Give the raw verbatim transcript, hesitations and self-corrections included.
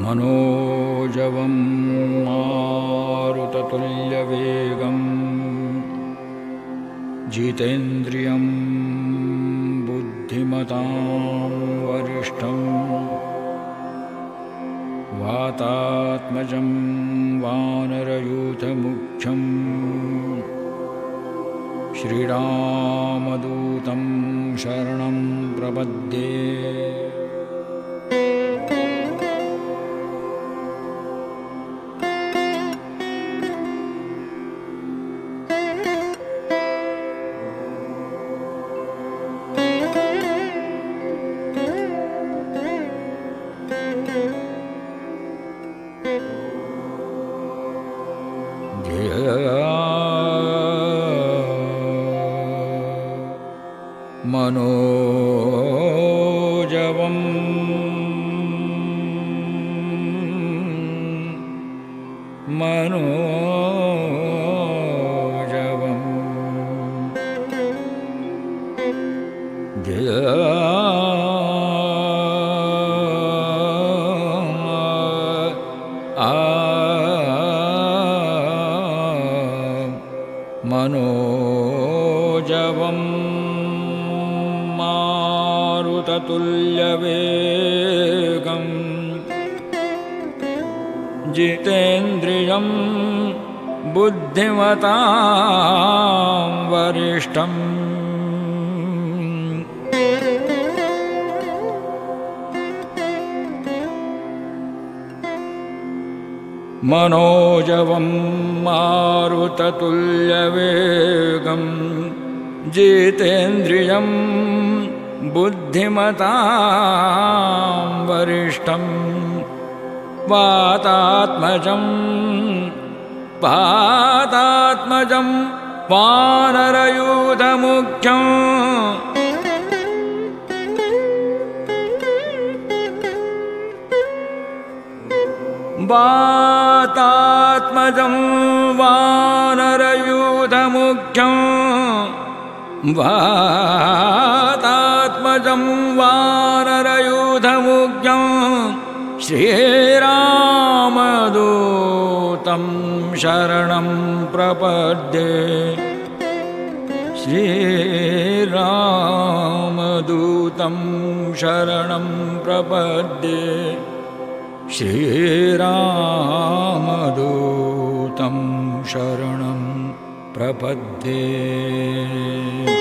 मनोजवं मारुततुल्यवेगं जितेन्द्रियं बुद्धिमतां वरिष्ठं वातात्मजं वानरयूथमुख्यं श्रीरामदूतं शरणं प्रपद्ये। मनोजवं मनोजवं मनोजवं मारुततुल्यवेगं जितेन्द्रियं बुद्धिमतां वरिष्ठं मनोजवं मारुततुल्यवेगं जितेन्द्रियं बुद्धिमतां वरिष्ठं वातात्मजं वातात्मजं वानरयूथमुख्यं वातात्मजं वानरयूथमुख्यं वातात्मजं वानरयूथमुख्यं श्रीरामदूतं शरणं प्रपद्ये। श्रीरामदूतं शरणं प्रपद्ये। श्रीरामदूतं शरणं प्रपद्ये।